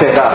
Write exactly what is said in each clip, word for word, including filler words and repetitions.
set up.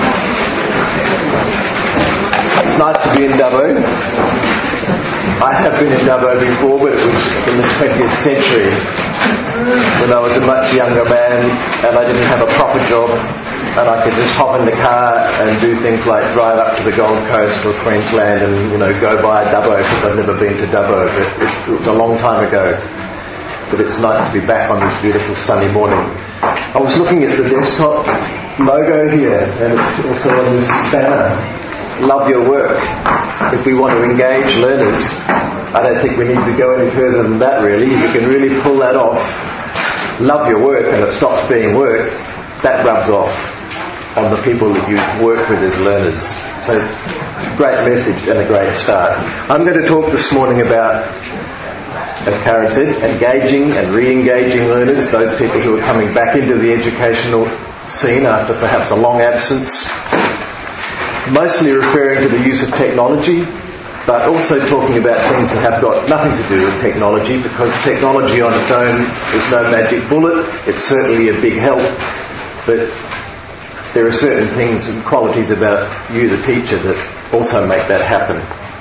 It's nice to be in Dubbo. I have been in Dubbo before, but it was in the twentieth century when I was a much younger man and I didn't have a proper job and I could just hop in the car and do things like drive up to the Gold Coast or Queensland and, you know, go by Dubbo because I'd never been to Dubbo. But it's, it was a long time ago. But it's nice to be back on this beautiful sunny morning. I was looking at the desktop logo here and it's also on this banner. Love your work. If we want to engage learners, I don't think we need to go any further than that really. If you can really pull that off, love your work and it stops being work, that rubs off on the people that you work with as learners. So, great message and a great start. I'm going to talk this morning about, as Karen said, engaging and re-engaging learners, those people who are coming back into the educational scene after perhaps a long absence. Mostly referring to the use of technology, but also talking about things that have got nothing to do with technology, because technology on its own is no magic bullet. It's certainly a big help, but there are certain things and qualities about you, the teacher, that also make that happen.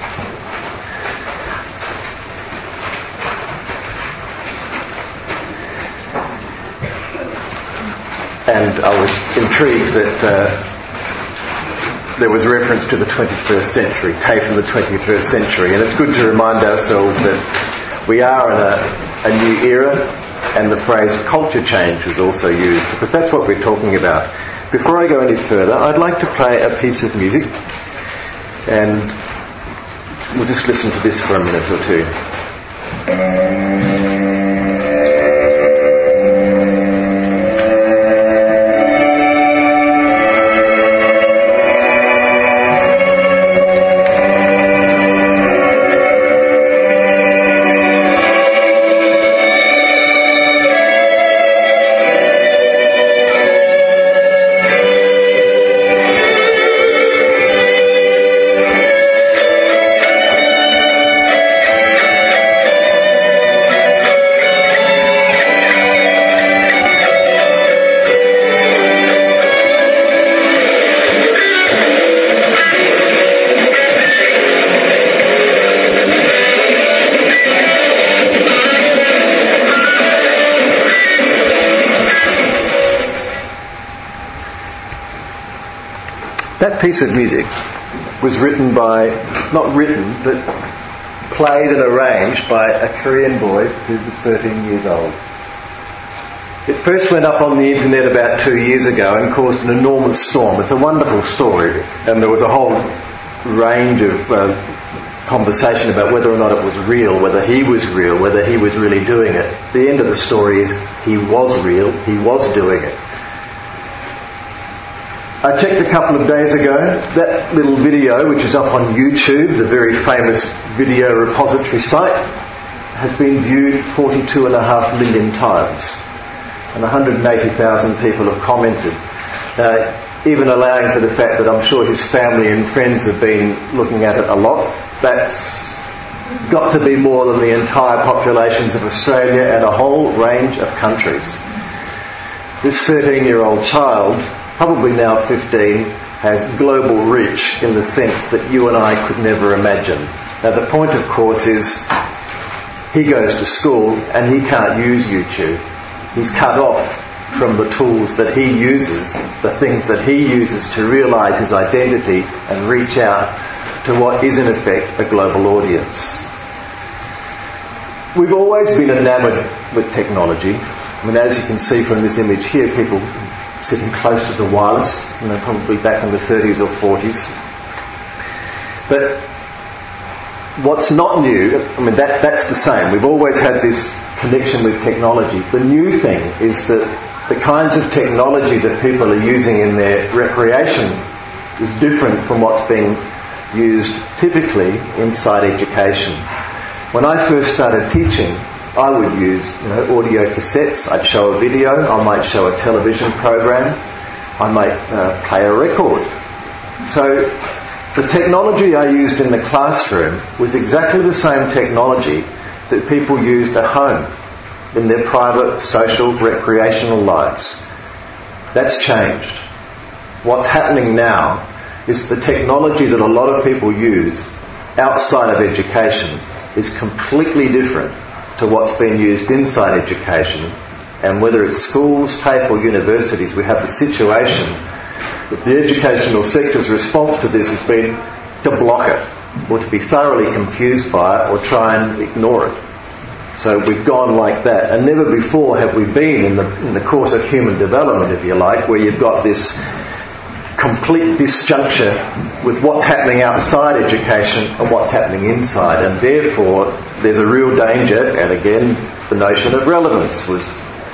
And I was intrigued that uh, there was reference to the twenty-first century, Tay from the twenty-first century, and it's good to remind ourselves that we are in a, a new era, and the phrase culture change is also used, because that's what we're talking about. Before I go any further, I'd like to play a piece of music, and we'll just listen to this for a minute or two. That piece of music was written by, not written, but played and arranged by a Korean boy who was thirteen years old. It first went up on the internet about two years ago and caused an enormous storm. It's a wonderful story, and there was a whole range of uh, conversation about whether or not it was real, whether he was real, whether he was really doing it. The end of the story is he was real, he was doing it. I checked a couple of days ago, that little video, which is up on YouTube, the very famous video repository site, has been viewed forty-two and a half million times. And one hundred eighty thousand people have commented. Uh, even allowing for the fact that I'm sure his family and friends have been looking at it a lot, that's got to be more than the entire populations of Australia and a whole range of countries. This thirteen-year-old child, probably now fifteen, has global reach in the sense that you and I could never imagine. Now the point, of course, is he goes to school and he can't use YouTube. He's cut off from the tools that he uses, the things that he uses to realise his identity and reach out to what is in effect a global audience. We've always been enamoured with technology. I mean, as you can see from this image here, people sitting close to the wireless, you know, probably back in the thirties or forties. But what's not new, I mean, that, that's the same. We've always had this connection with technology. The new thing is that the kinds of technology that people are using in their recreation is different from what's being used typically inside education. When I first started teaching, I would use, you know, audio cassettes. I'd show a video. I might show a television program. I might uh, play a record. So the technology I used in the classroom was exactly the same technology that people used at home in their private, social, recreational lives. That's changed. what's happening now is the technology that a lot of people use outside of education is completely different to what's being used inside education. And whether it's schools, TAFE or universities, we have the situation that the educational sector's response to this has been to block it, or to be thoroughly confused by it, or try and ignore it. So we've gone like that, and never before have we been in the in the course of human development, if you like, where you've got this complete disjuncture with what's happening outside education and what's happening inside, and therefore there's a real danger. And again, the notion of relevance was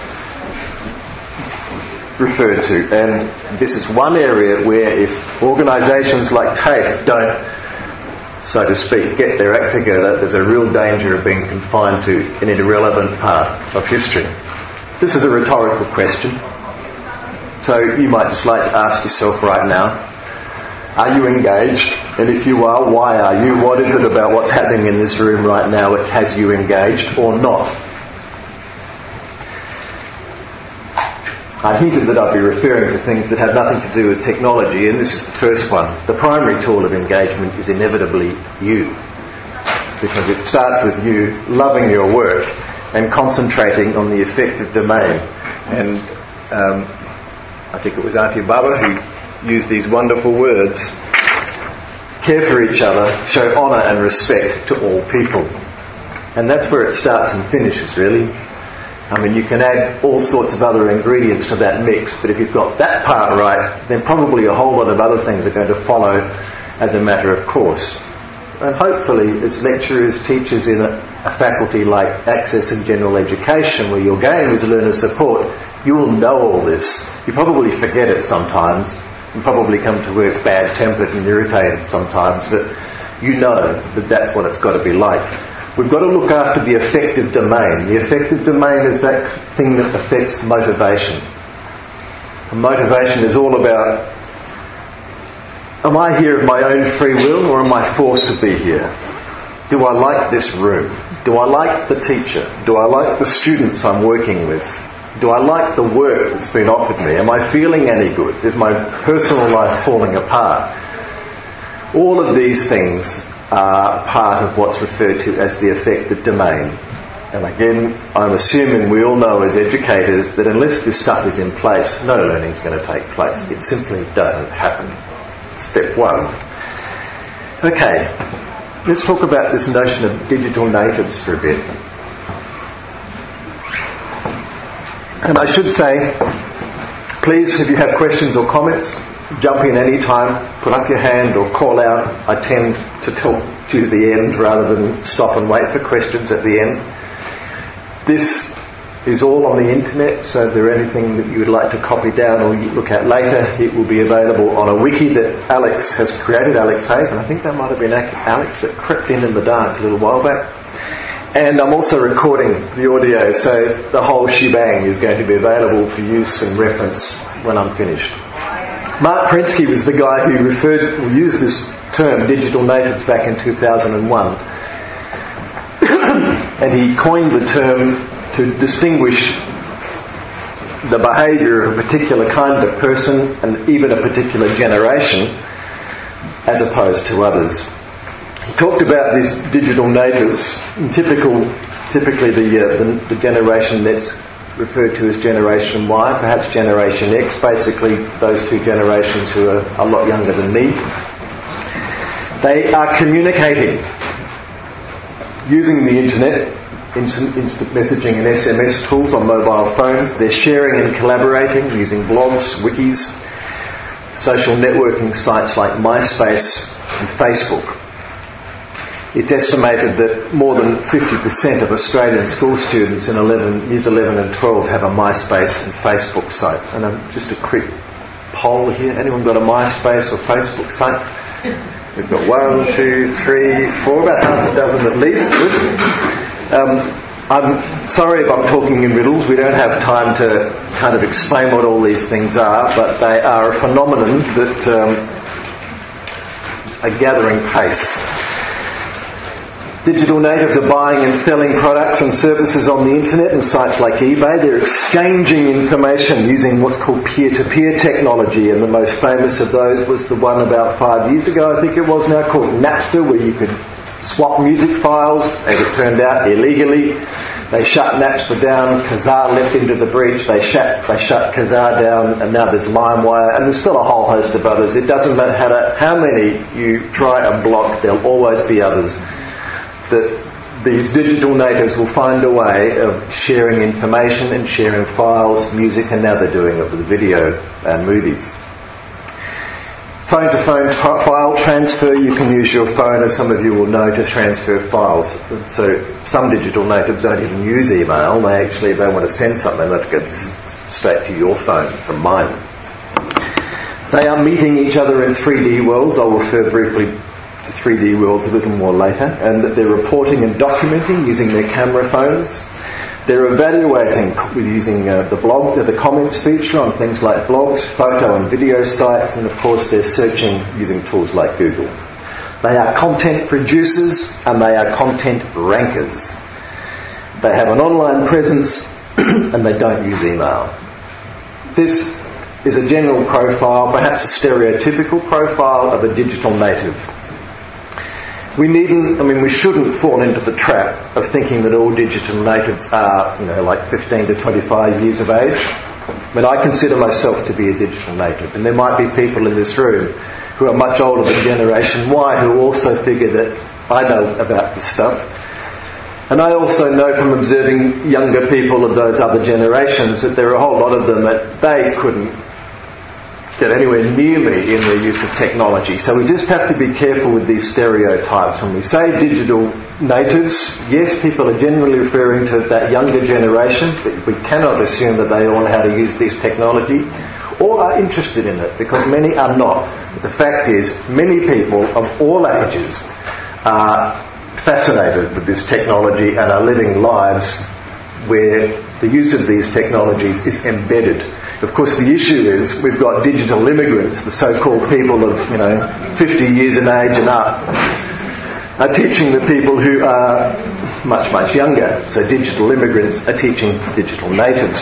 referred to, and this is one area where if organisations like TAFE don't, so to speak, get their act together, there's a real danger of being confined to an irrelevant part of history. This is a rhetorical question, so you might just like to ask yourself right now, are you engaged? And if you are, why are you? What is it about what's happening in this room right now that has you engaged or not? I hinted that I'd be referring to things that have nothing to do with technology, and this is the first one. The primary tool of engagement is inevitably you, because it starts with you loving your work and concentrating on the effective domain. And um, I think it was Auntie Baba who used these wonderful words: care for each other, show honour and respect to all people. And that's where it starts and finishes, really. I mean, you can add all sorts of other ingredients to that mix, but if you've got that part right, then probably a whole lot of other things are going to follow as a matter of course. And hopefully, as lecturers, teachers in a, a faculty like Access and General Education, where your game is learner support, you will know all this. You probably forget it sometimes. You probably come to work bad-tempered and irritated sometimes, but you know that that's what it's got to be like. We've got to look after the affective domain. The affective domain is that thing that affects motivation. And motivation is all about, am I here of my own free will, or am I forced to be here? Do I like this room? Do I like the teacher? Do I like the students I'm working with? Do I like the work that's been offered me? Am I feeling any good? Is my personal life falling apart? All of these things are part of what's referred to as the affective domain. And again, I'm assuming we all know as educators that unless this stuff is in place, no learning is going to take place. It simply doesn't happen. Step one. Okay, let's talk about this notion of digital natives for a bit. And I should say, please, if you have questions or comments, jump in any time, put up your hand or call out. I tend to talk to the end rather than stop and wait for questions at the end. This is all on the internet, so if there's anything that you would like to copy down or you look at later, it will be available on a wiki that Alex has created, Alex Hayes, and I think that might have been Alex that crept in in the dark a little while back. And I'm also recording the audio, so the whole shebang is going to be available for use and reference when I'm finished. Mark Prensky was the guy who referred, or used this term, digital natives, back in two thousand one. And he coined the term to distinguish the behaviour of a particular kind of person and even a particular generation as opposed to others. He talked about these digital natives, and typical, typically the, uh, the, the generation that's referred to as Generation Y, perhaps Generation X, basically those two generations who are a lot younger than me. They are communicating using the internet, instant, instant messaging and S M S tools on mobile phones. They're sharing and collaborating using blogs, wikis, social networking sites like MySpace and Facebook. It's estimated that more than fifty percent of Australian school students in eleven, years eleven and twelve have a MySpace and Facebook site. And um, just a quick poll here. Anyone got a MySpace or Facebook site? We've got one, two, three, four, about half a dozen at least. Good. Um, I'm sorry if I'm talking in riddles. We don't have time to kind of explain what all these things are, but they are a phenomenon that um, are gathering pace. Digital natives are buying and selling products and services on the internet and sites like eBay. They're exchanging information using what's called peer-to-peer technology, and the most famous of those was the one about five years ago, I think it was now, called Napster, where you could swap music files, as it turned out, illegally. They shut Napster down, Kazaa leapt into the breach, they shut, they shut Kazaa down, and now there's LimeWire, and there's still a whole host of others. It doesn't matter how, to, how many you try and block, there'll always be others. That these digital natives will find a way of sharing information and sharing files, music, and now they're doing it with video and movies. Phone-to-phone t- file transfer, you can use your phone, as some of you will know, to transfer files. So some digital natives don't even use email. They actually, if they want to send something, that goes straight to your phone from mine. They are meeting each other in three D worlds. I'll refer briefly to three D worlds a little more later. And they're reporting and documenting using their camera phones. They're evaluating with using uh, the blog, uh, the comments feature on things like blogs, photo and video sites, and of course they're searching using tools like Google. They are content producers and they are content rankers. They have an online presence and they don't use email. This is a general profile, perhaps a stereotypical profile of a digital native. We needn't, I mean, we shouldn't fall into the trap of thinking that all digital natives are, you know, like fifteen to twenty-five years of age. I mean, I consider myself to be a digital native, and there might be people in this room who are much older than Generation Y who also figure that I know about this stuff. And I also know from observing younger people of those other generations that there are a whole lot of them that they couldn't get anywhere near me in their use of technology. So we just have to be careful with these stereotypes. When we say digital natives, yes, people are generally referring to that younger generation, but we cannot assume that they all know how to use this technology or are interested in it, because many are not. But the fact is, many people of all ages are fascinated with this technology and are living lives where the use of these technologies is embedded. Of course, the issue is we've got digital immigrants, the so-called people of, you know, fifty years in age and up, are teaching the people who are much, much younger. So digital immigrants are teaching digital natives.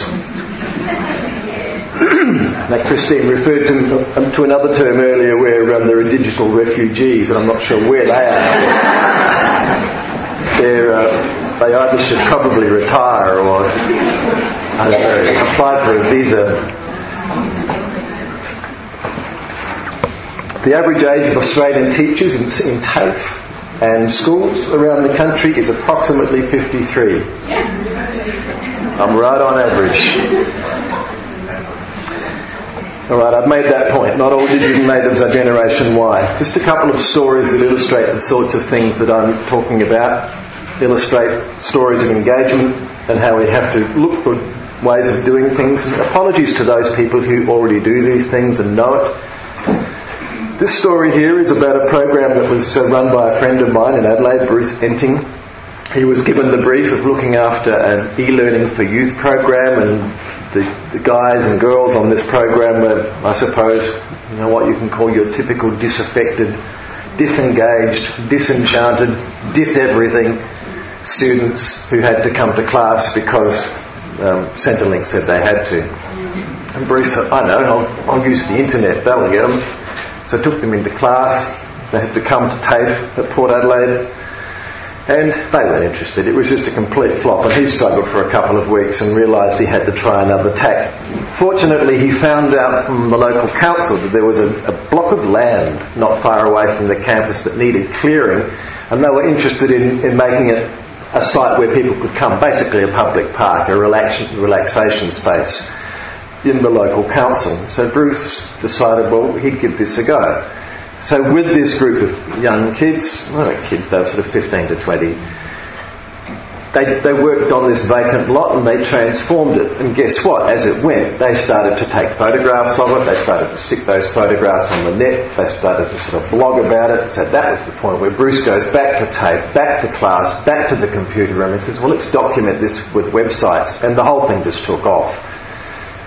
Now, Christine referred to, um, to another term earlier where um, there are digital refugees, and I'm not sure where they are. They're, uh, they either should probably retire or, I don't know, apply for a visa. The average age of Australian teachers in, in TAFE and schools around the country is approximately fifty-three. I'm right on average. Alright, I've made that point. Not all digital natives are Generation Y. Just a couple of stories that illustrate the sorts of things that I'm talking about. Illustrate stories of engagement and how we have to look for ways of doing things. And apologies to those people who already do these things and know it. This story here is about a program that was uh, run by a friend of mine in Adelaide, Bruce Enting. He was given the brief of looking after an e-learning for youth program, and the, the guys and girls on this program were, I suppose, you know, what you can call your typical disaffected, disengaged, disenchanted, dis-everything students who had to come to class because um, Centrelink said they had to. And Bruce said, I know, I'll, I'll use the internet, that'll get them. So I took them into class. They had to come to TAFE at Port Adelaide. And they weren't interested. It was just a complete flop, and he struggled for a couple of weeks and realised he had to try another tack. Fortunately, he found out from the local council that there was a, a block of land not far away from the campus that needed clearing, and they were interested in, in making it a site where people could come, basically a public park, a relax, relaxation space in the local council. So Bruce decided, well, he'd give this a go. So with this group of young kids, well, not kids, they were sort of fifteen to twenty, they, they worked on this vacant lot and they transformed it. And guess what? As it went, they started to take photographs of it, they started to stick those photographs on the net, they started to sort of blog about it. So that was the point where Bruce goes back to TAFE, back to class, back to the computer room and says, well, let's document this with websites. And the whole thing just took off.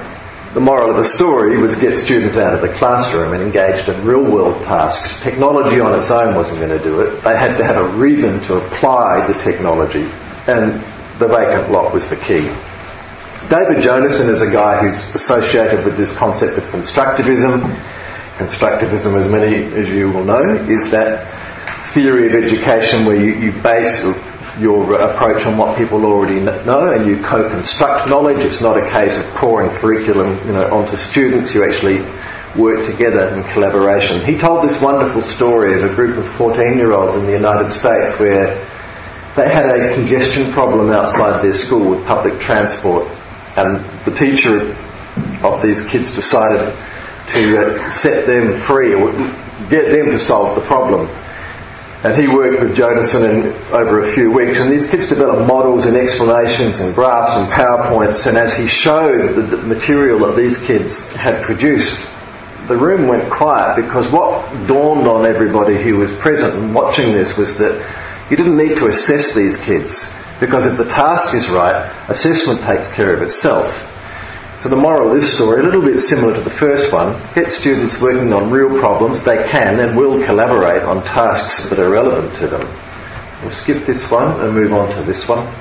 The moral of the story was get students out of the classroom and engaged in real-world tasks. Technology on its own wasn't going to do it. They had to have a reason to apply the technology, and the vacant lot was the key. David Jonassen is a guy who's associated with this concept of constructivism. Constructivism, as many as you will know, is that theory of education where you, you base your approach on what people already know and you co-construct knowledge. It's not a case of pouring curriculum, you know, onto students. You actually work together in collaboration. He told this wonderful story of a group of fourteen-year-olds in the United States where they had a congestion problem outside their school with public transport, and the teacher of these kids decided to uh, set them free or get them to solve the problem. And he worked with Jonassen in, over a few weeks, and these kids developed models and explanations and graphs and PowerPoints, and as he showed the, the material that these kids had produced, the room went quiet, because what dawned on everybody who was present and watching this was that you didn't need to assess these kids, because if the task is right, assessment takes care of itself. So the moral of this story, a little bit similar to the first one, get students working on real problems. They can and will collaborate on tasks that are relevant to them. We'll skip this one and move on to this one.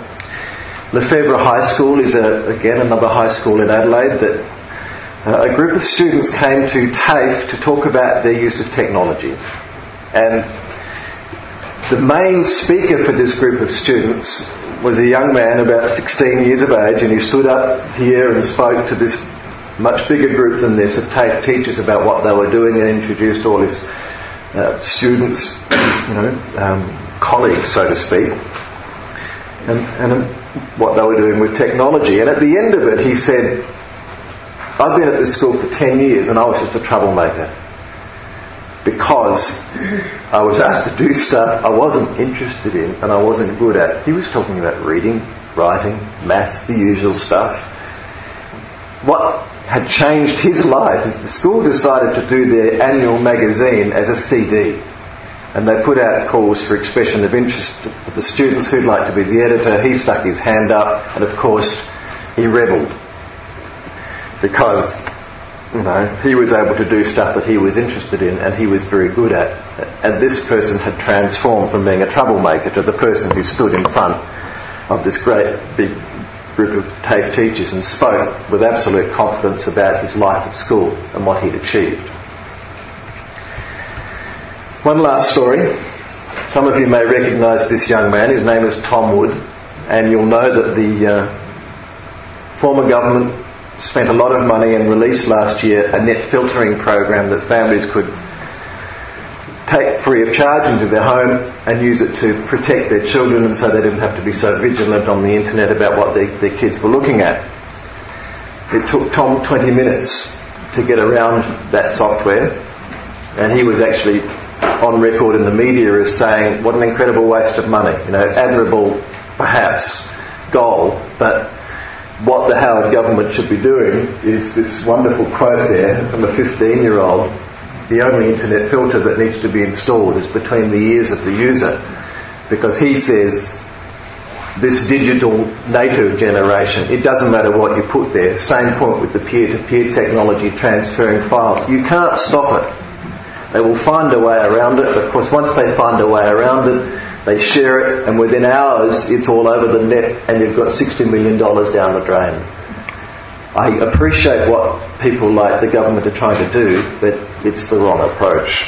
Lefebvre High School is, a, again, another high school in Adelaide that uh, a group of students came to TAFE to talk about their use of technology. And the main speaker for this group of students was a young man about sixteen years of age, and he stood up here and spoke to this much bigger group than this of TAFE teachers about what they were doing, and introduced all his uh, students, you know, um, colleagues, so to speak, and, and what they were doing with technology. And at the end of it, he said, "I've been at this school for ten years and I was just a troublemaker, because I was asked to do stuff I wasn't interested in and I wasn't good at." He was talking about reading, writing, maths, the usual stuff. What had changed his life is the school decided to do their annual magazine as a C D. And they put out calls for expression of interest to the students who'd like to be the editor. He stuck his hand up, and of course he rebelled, because, you know, he was able to do stuff that he was interested in and he was very good at. And this person had transformed from being a troublemaker to the person who stood in front of this great big group of TAFE teachers and spoke with absolute confidence about his life at school and what he'd achieved. One last story. Some of you may recognise this young man. His name is Tom Wood, and you'll know that the uh, former government spent a lot of money and released last year a net filtering program that families could take free of charge into their home and use it to protect their children, and so they didn't have to be so vigilant on the internet about what their, their kids were looking at. It took Tom twenty minutes to get around that software, and he was actually on record in the media as saying, what an incredible waste of money. You know, admirable, perhaps, goal, but what the Howard government should be doing is this wonderful quote there from a fifteen-year-old: "The only internet filter that needs to be installed is between the ears of the user," because he says this digital native generation, it doesn't matter what you put there. Same point with the peer-to-peer technology transferring files. You can't stop it. They will find a way around it, but of course once they find a way around it, they share it, and within hours it's all over the net and you've got sixty million dollars down the drain. I appreciate what people like the government are trying to do, but it's the wrong approach.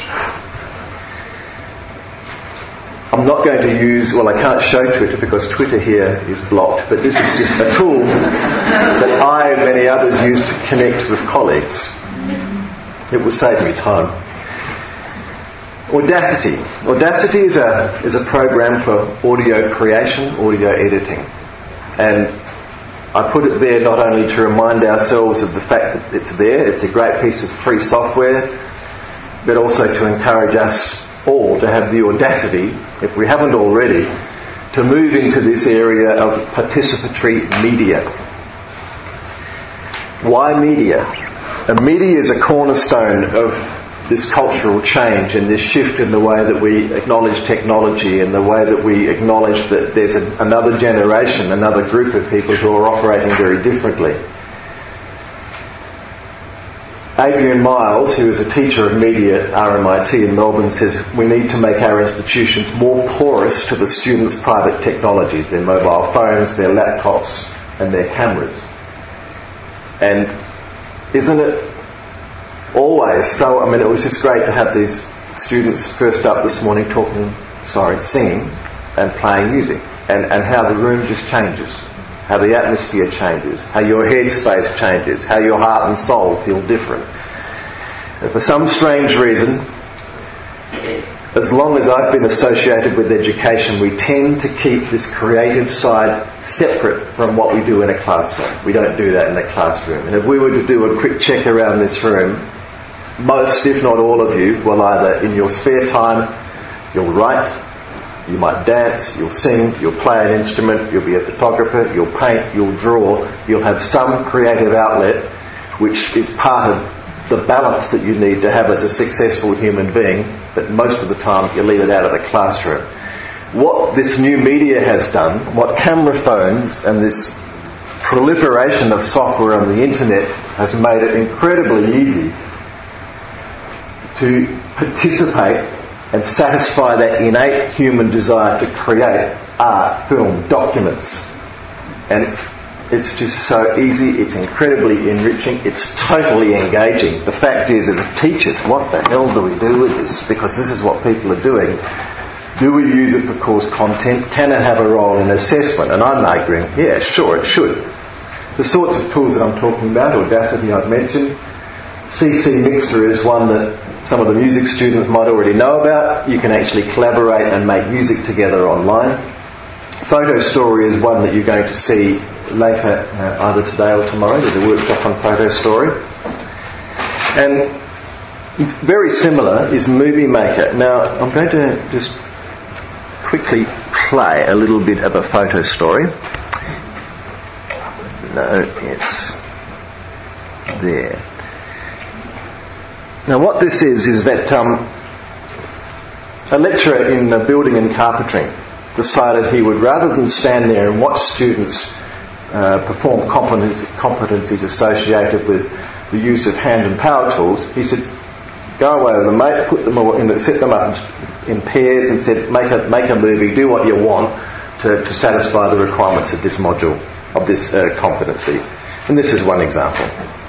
I'm not going to use, well I can't show Twitter because Twitter here is blocked, but this is just a tool that I and many others use to connect with colleagues. It will save me time. Audacity. Audacity is a is a program for audio creation, audio editing. And I put it there not only to remind ourselves of the fact that it's there, it's a great piece of free software, but also to encourage us all to have the audacity, if we haven't already, to move into this area of participatory media. Why media? And media is a cornerstone of this cultural change and this shift in the way that we acknowledge technology and the way that we acknowledge that there's a, another generation, another group of people who are operating very differently. Adrian Miles, who is a teacher of media at R M I T in Melbourne, says we need to make our institutions more porous to the students' private technologies, their mobile phones, their laptops and their cameras. And isn't it always so? I mean, it was just great to have these students first up this morning talking, sorry, singing and playing music, and, and how the room just changes, how the atmosphere changes, how your headspace changes, how your heart and soul feel different. And for some strange reason, as long as I've been associated with education, we tend to keep this creative side separate from what we do in a classroom. We don't do that in a classroom. And if we were to do a quick check around this room, most, if not all of you, will either in your spare time, you'll write, you might dance, you'll sing, you'll play an instrument, you'll be a photographer, you'll paint, you'll draw, you'll have some creative outlet which is part of the balance that you need to have as a successful human being, but most of the time you leave it out of the classroom. What this new media has done, what camera phones and this proliferation of software on the internet has made it incredibly easy to participate and satisfy that innate human desire to create art, film, documents. And it's, it's just so easy, it's incredibly enriching, it's totally engaging. The fact is, as teachers, what the hell do we do with this? Because this is what people are doing. Do we use it for course content? Can it have a role in assessment? And I'm arguing, yeah, sure, it should. The sorts of tools that I'm talking about, Audacity I've mentioned, C C Mixer is one that some of the music students might already know about. You can actually collaborate and make music together online. Photo Story is one that you're going to see later, uh, either today or tomorrow. There's a workshop on Photo Story. And very similar is Movie Maker. Now, I'm going to just quickly play a little bit of a Photo Story. No, it's there. Now what this is, is that um, a lecturer in uh, building and carpentry decided he would, rather than stand there and watch students uh, perform competencies, competencies associated with the use of hand and power tools, he said, go away with them, mate, put them all in, set them up in pairs and said, make a, make a movie, do what you want to, to satisfy the requirements of this module, of this uh, competency. And this is one example.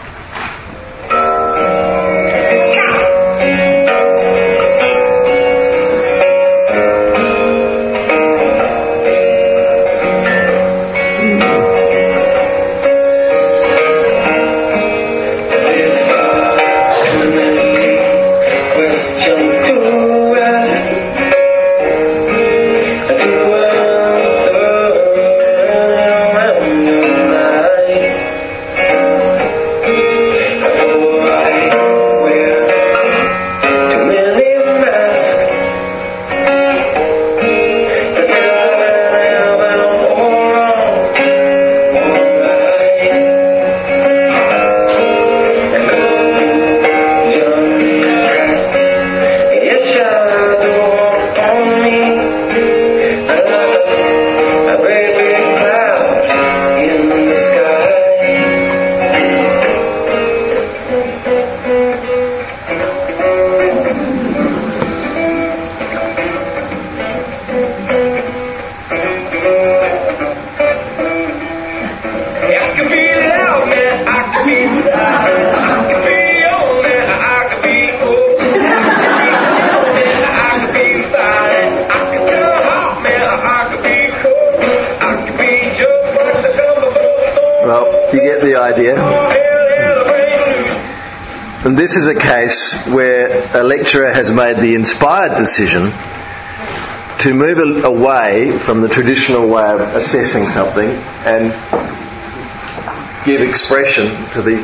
And this is a case where a lecturer has made the inspired decision to move away from the traditional way of assessing something and give expression to the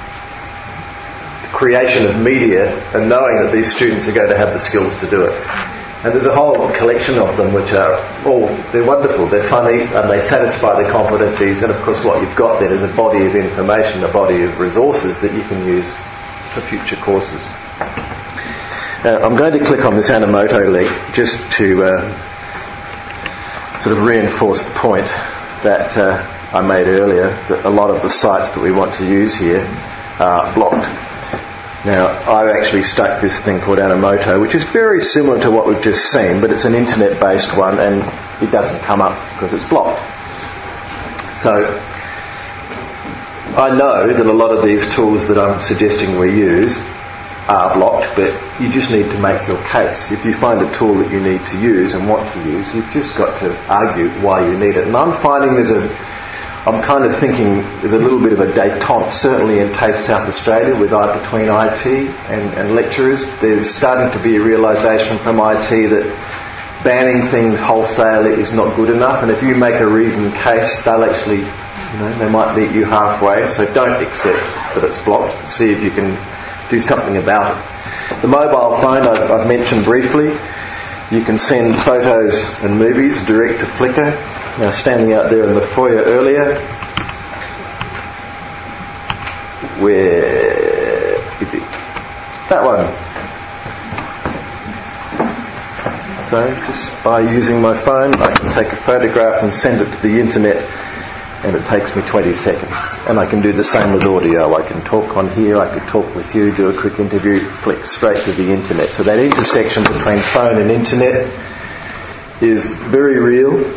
creation of media, and knowing that these students are going to have the skills to do it. And there's a whole collection of them which are all, they're wonderful, they're funny, and they satisfy the competencies, and of course what you've got then is a body of information, a body of resources that you can use for future courses. Uh, I'm going to click on this Animoto link just to uh, sort of reinforce the point that uh, I made earlier, that a lot of the sites that we want to use here are blocked. Now, I've actually stuck this thing called Animoto, which is very similar to what we've just seen, but it's an internet-based one, and it doesn't come up because it's blocked. So, I know that a lot of these tools that I'm suggesting we use are blocked, but you just need to make your case. If you find a tool that you need to use and want to use, you've just got to argue why you need it. And I'm finding there's a I'm kind of thinking there's a little bit of a détente, certainly in TAFE South Australia, with I, between I T and, and lecturers. There's starting to be a realisation from I T that banning things wholesale is not good enough, and if you make a reasoned case, they'll actually, you know, they might meet you halfway. So don't accept that it's blocked. See if you can do something about it. The mobile phone I've, I've mentioned briefly. You can send photos and movies direct to Flickr. Now, standing out there in the foyer earlier, where is it? That one. So, just by using my phone, I can take a photograph and send it to the internet, and it takes me twenty seconds. And I can do the same with audio. I can talk on here, I could talk with you, do a quick interview, flick straight to the internet. So that intersection between phone and internet is very real.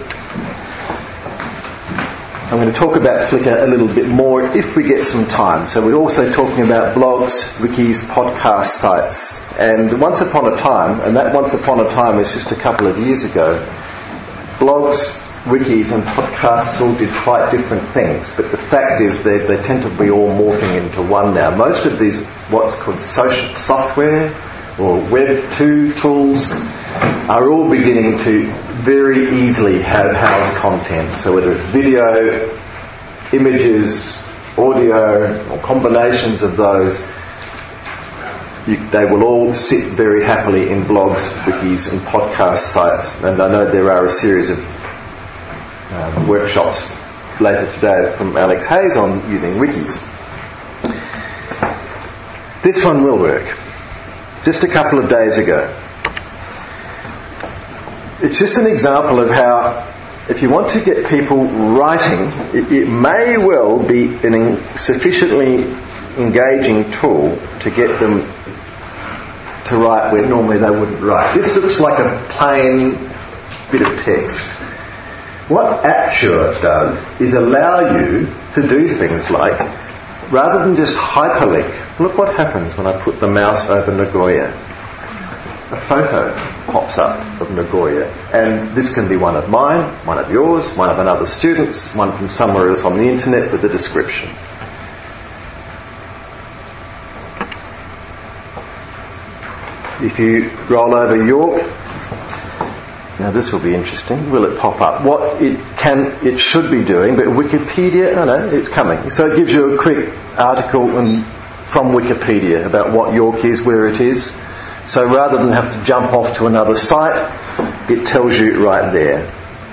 I'm going to talk about Flickr a little bit more if we get some time. So we're also talking about blogs, wikis, podcast sites. And once upon a time, and that once upon a time is just a couple of years ago, blogs, wikis and podcasts all did quite different things. But the fact is they, they tend to be all morphing into one now. Most of these, what's called social software or Web two tools, are all beginning to very easily have house content. So whether it's video, images, audio, or combinations of those, you, they will all sit very happily in blogs, wikis and podcast sites. And I know there are a series of um, workshops later today from Alex Hayes on using wikis. This one will work. Just a couple of days ago. It's just an example of how, if you want to get people writing, it, it may well be a sufficiently engaging tool to get them to write where normally they wouldn't write. This looks like a plain bit of text. What Apture does is allow you to do things like, rather than just hyperlink, look what happens when I put the mouse over Nagoya. A photo pops up of Nagoya, and this can be one of mine, one of yours, one of another student's, one from somewhere else on the internet with a description. If you roll over York, now this will be interesting. Will it pop up? What it can, it should be doing, but Wikipedia, oh no, it's coming. So it gives you a quick article and, from Wikipedia about what York is, where it is. So rather than have to jump off to another site, it tells you right there.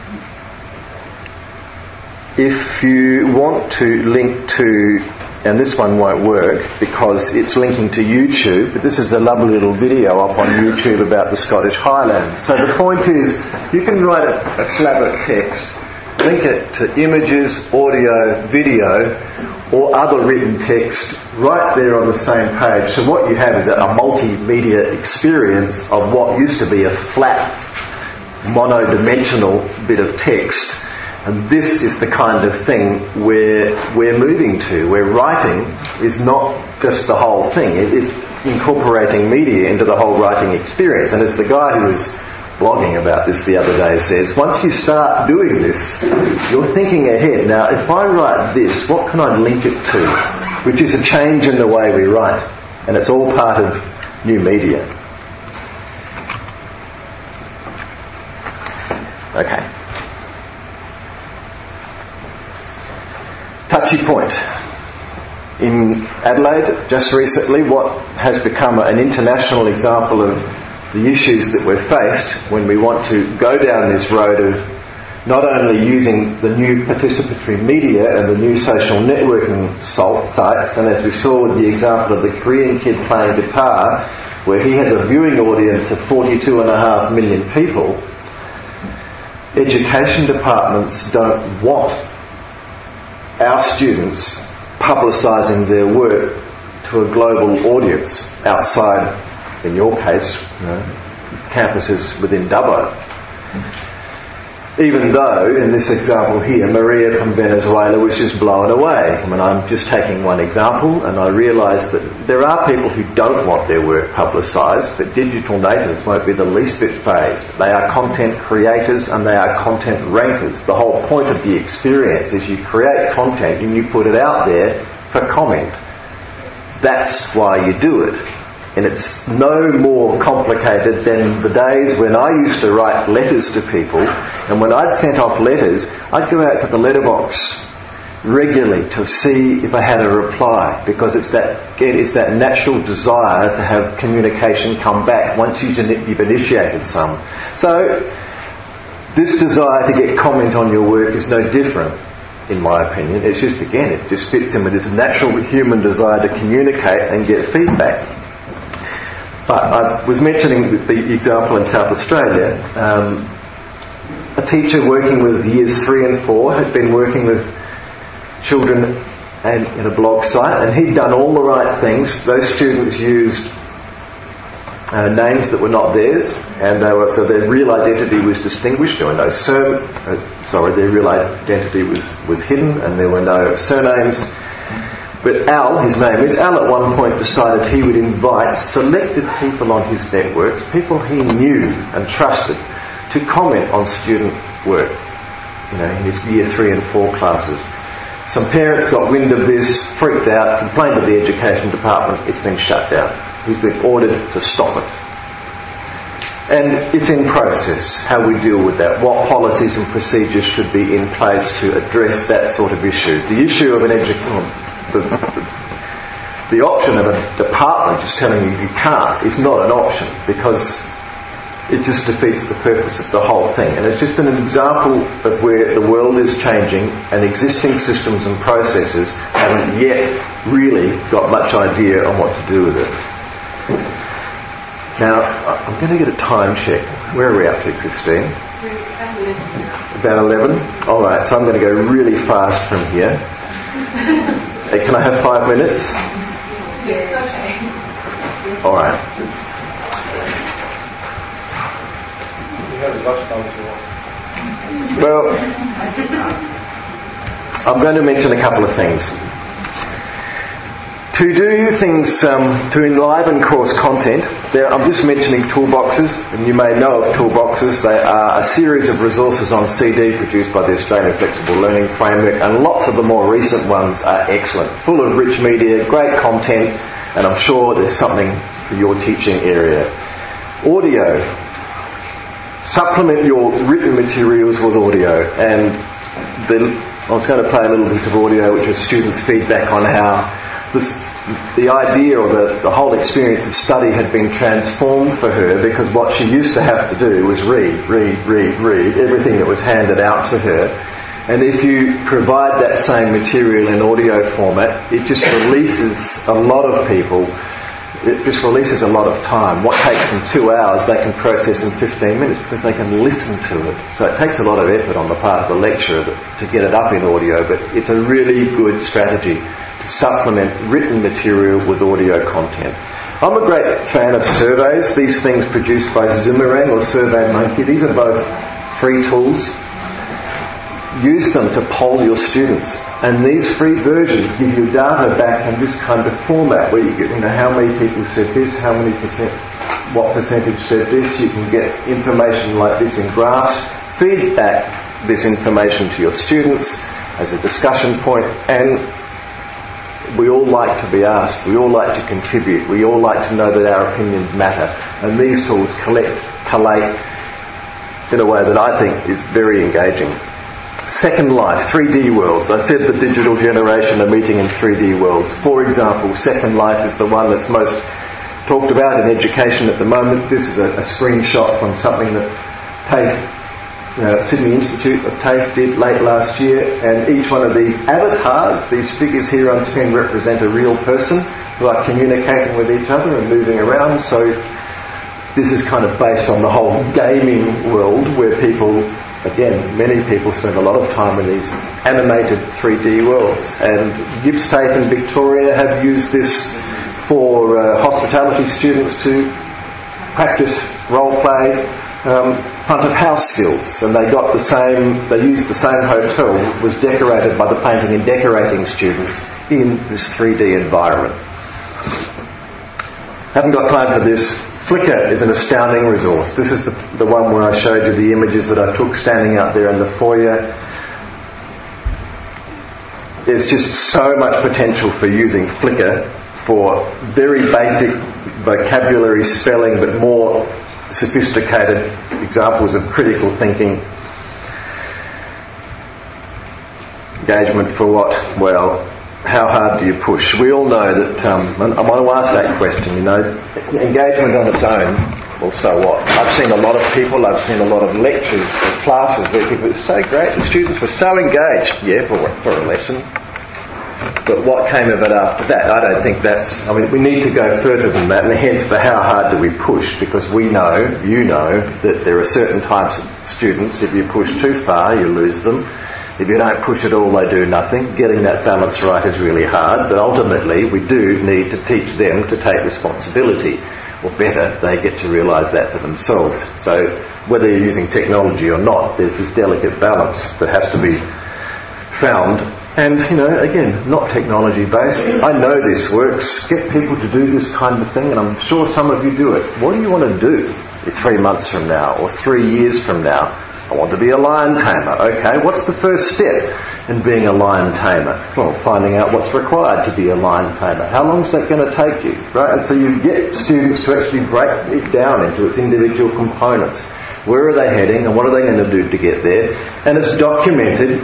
If you want to link to, and this one won't work because it's linking to YouTube, but this is a lovely little video up on YouTube about the Scottish Highlands. So the point is, you can write a, a slab of text, link it to images, audio, video, or other written text right there on the same page. So what you have is a, a multimedia experience of what used to be a flat, mono-dimensional bit of text. And this is the kind of thing where we're moving to, where writing is not just the whole thing. It, it's incorporating media into the whole writing experience. And as the guy who was blogging about this the other day says, once you start doing this, you're thinking ahead. Now, if I write this, what can I link it to? Which is a change in the way we write. And it's all part of new media. Okay. Touchy point. In Adelaide, just recently, what has become an international example of the issues that we're faced when we want to go down this road of not only using the new participatory media and the new social networking sites, and as we saw with the example of the Korean kid playing guitar, where he has a viewing audience of forty-two and a half million people, education departments don't want our students publicising their work to a global audience outside, in your case, you know, campuses within Dubbo. Even though, in this example here, Maria from Venezuela was just blown away. I mean, I'm just taking one example, and I realise that there are people who don't want their work publicised, but digital natives won't be the least bit phased. They are content creators and they are content rankers. The whole point of the experience is you create content and you put it out there for comment. That's why you do it. And it's no more complicated than the days when I used to write letters to people, and when I'd sent off letters, I'd go out to the letterbox regularly to see if I had a reply, because it's that again, it's that natural desire to have communication come back once you've initiated some. So this desire to get comment on your work is no different, in my opinion. It's just, again, it just fits in with this natural human desire to communicate and get feedback. But I was mentioning the example in South Australia. Um, a teacher working with years three and four had been working with children and in a blog site, and he'd done all the right things. Those students used uh, names that were not theirs, and they were, so their real identity was distinguished. There were no sur- uh, sorry, their real identity was, was hidden, and there were no surnames. But Al, his name is, Al at one point decided he would invite selected people on his networks, people he knew and trusted, to comment on student work, you know, in his year three and four classes. Some parents got wind of this, freaked out, complained to the education department. It's been shut down. He's been ordered to stop it. And it's in process, how we deal with that, what policies and procedures should be in place to address that sort of issue. The issue of an education... The, the, the option of a department just telling you you can't is not an option, because it just defeats the purpose of the whole thing. And it's just an example of where the world is changing and existing systems and processes haven't yet really got much idea on what to do with it. Now, I'm going to get a time check. Where are we up to, Christine? About eleven. All right, so I'm going to go really fast from here. Hey, can I have five minutes? Yes, okay. All right. Well, I'm going to mention a couple of things. To do things, um, to enliven course content, there, I'm just mentioning toolboxes, and you may know of toolboxes. They are a series of resources on C D produced by the Australian Flexible Learning Framework, and lots of the more recent ones are excellent, full of rich media, great content, and I'm sure there's something for your teaching area. Audio. Supplement your written materials with audio, and the, I was going to play a little piece of audio which was student feedback on how this, the idea or the, the whole experience of study had been transformed for her, because what she used to have to do was read, read, read, read everything that was handed out to her. And if you provide that same material in audio format, it just releases a lot of people, it just releases a lot of time. What takes them two hours, they can process in fifteen minutes because they can listen to it. So it takes a lot of effort on the part of the lecturer to get it up in audio, but it's a really good strategy to supplement written material with audio content. I'm a great fan of surveys. These things produced by Zoomerang or SurveyMonkey, these are both free tools. Use them to poll your students, and these free versions give you data back in this kind of format where you get, you know, how many people said this, how many percent, what percentage said this. You can get information like this in graphs. Feed back this information to your students as a discussion point, and we all like to be asked, we all like to contribute, we all like to know that our opinions matter, and these tools collect, collate in a way that I think is very engaging. Second Life, three D worlds. I said the digital generation are meeting in three D worlds. For example, Second Life is the one that's most talked about in education at the moment. This is a, a screenshot from something that TAFE, uh, Sydney Institute of TAFE did late last year, and each one of these avatars, these figures here on screen, represent a real person who are communicating with each other and moving around. So this is kind of based on the whole gaming world where people, again, many people spend a lot of time in these animated three D worlds, and Gibbs TAFE in Victoria have used this for uh, hospitality students to practice role play, um, front of house skills, and they got the same, they used the same hotel that was decorated by the painting and decorating students in this three D environment. Haven't got time for this. Flickr is an astounding resource. This is the, the one where I showed you the images that I took standing out there in the foyer. There's just so much potential for using Flickr for very basic vocabulary, spelling, but more sophisticated examples of critical thinking. Engagement for what? Well, how hard do you push? We all know that, um, and I want to ask that question, you know, engagement on its own, well, so what? I've seen a lot of people, I've seen a lot of lectures or classes where people, it was so great, the students were so engaged, yeah, for, for a lesson. But what came of it after that? I don't think that's, I mean, we need to go further than that, and hence the how hard do we push, because we know, you know, that there are certain types of students, if you push too far, you lose them. If you don't push at all, they do nothing. Getting that balance right is really hard, but ultimately we do need to teach them to take responsibility. Or better, they get to realise that for themselves. So whether you're using technology or not, there's this delicate balance that has to be found. And, you know, again, not technology based. I know this works. Get people to do this kind of thing, and I'm sure some of you do it. What do you want to do three months from now or three years from now? I want to be a lion tamer. Okay, what's the first step in being a lion tamer? Well, finding out what's required to be a lion tamer. How long is that going to take you? Right? And so you get students to actually break it down into its individual components. Where are they heading and what are they going to do to get there? And it's documented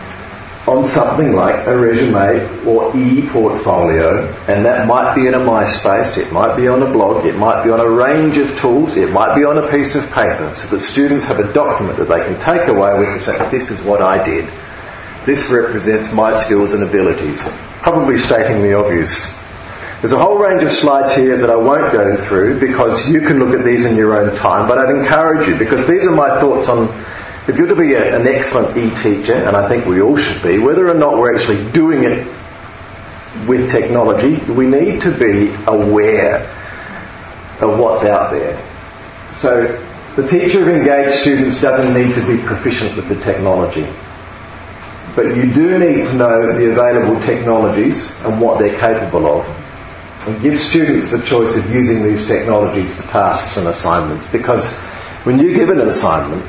on something like a resume or e-portfolio, and that might be in a MySpace, it might be on a blog, it might be on a range of tools, it might be on a piece of paper, so that students have a document that they can take away with and say, this is what I did. This represents my skills and abilities. Probably stating the obvious. There's a whole range of slides here that I won't go through because you can look at these in your own time, but I'd encourage you, because these are my thoughts on if you're to be a, an excellent e-teacher, and I think we all should be, whether or not we're actually doing it with technology, we need to be aware of what's out there. So the teacher of engaged students doesn't need to be proficient with the technology. But you do need to know the available technologies and what they're capable of. And give students the choice of using these technologies for tasks and assignments. Because when you give an assignment,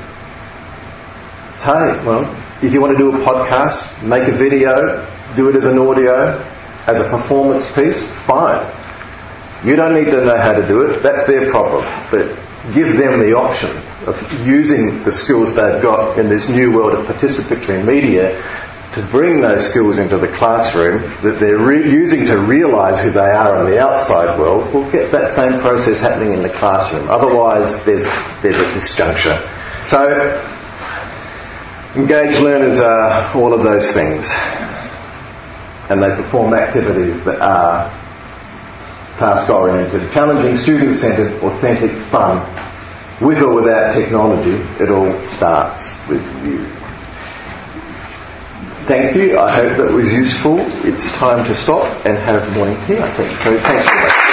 hey, well, if you want to do a podcast, make a video, do it as an audio, as a performance piece, fine. You don't need to know how to do it, that's their problem. But give them the option of using the skills they've got in this new world of participatory media to bring those skills into the classroom that they're re- using to realise who they are in the outside world. We'll get that same process happening in the classroom. Otherwise, there's there's a disjuncture. So, engaged learners are all of those things, and they perform activities that are task-oriented, challenging, student-centred, authentic fun. With or without technology, it all starts with you. Thank you. I hope that was useful. It's time to stop and have morning tea, I think. So thanks very much.